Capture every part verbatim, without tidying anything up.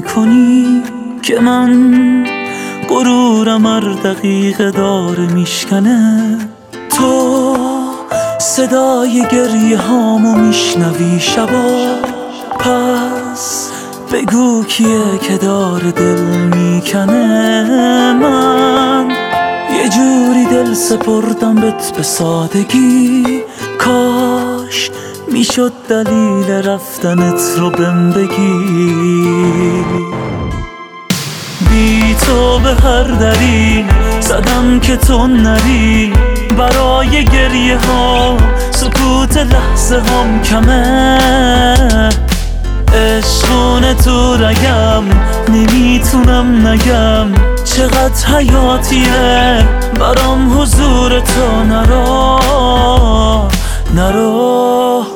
میکنی که من غرورم هر دقیقه داره میشکنه. تو صدای گریه هامو میشنوی شبا، پس بگو کیه که داره دل میکنه. من یه جوری دل سپردم بهت به سادگی، کاش میشد دلیل رفتنت رو بهم بگی. بی تو به هر دری زدم که تو نری، برای گریه ها سکوت لحظه هم کمه. عشقونه تو رگم نمیتونم نگم، چقدر حیاتیه برام حضور تو. نرا نرا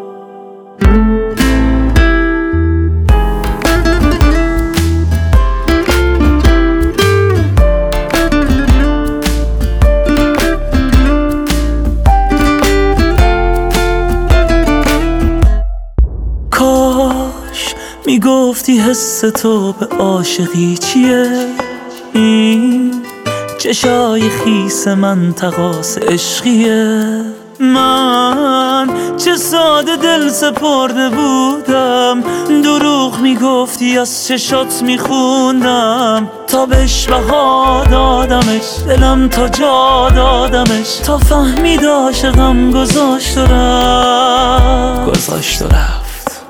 کاش میگفتی حس تو به عاشقی چیه، این چشای خیس من تقاس عشقیه. من چه ساده دل سپرده بودم، دروغ میگفتی از چشات میخوندم. تا بهش بها دادمش دلم تا جا دادمش، تا فهمید عاشقم گذاشت و رفت گذاشت و رفت.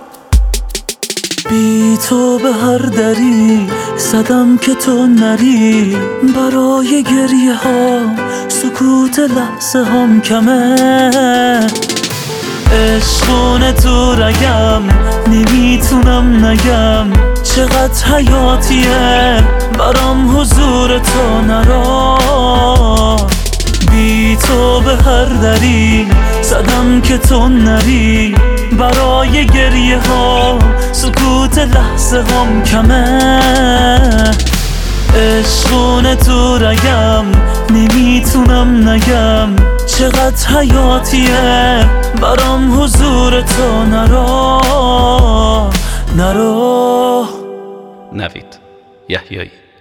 بی تو به هر دری زدم که تو نری، برای گریه ها سکوت لحظه هم کمه. عشقونه تو رگم نمیتونم نگم، چقدر حیاتیه برام حضور تو. نرا بی تو به هر دری زدم که تو نری، برای گریه ها سکوت لحظه هم کمه. عشقونه تو رگم نمیتونم نگم، چقدر حیاتیه برام حضور تو. نرا نرا نوید یحیایی.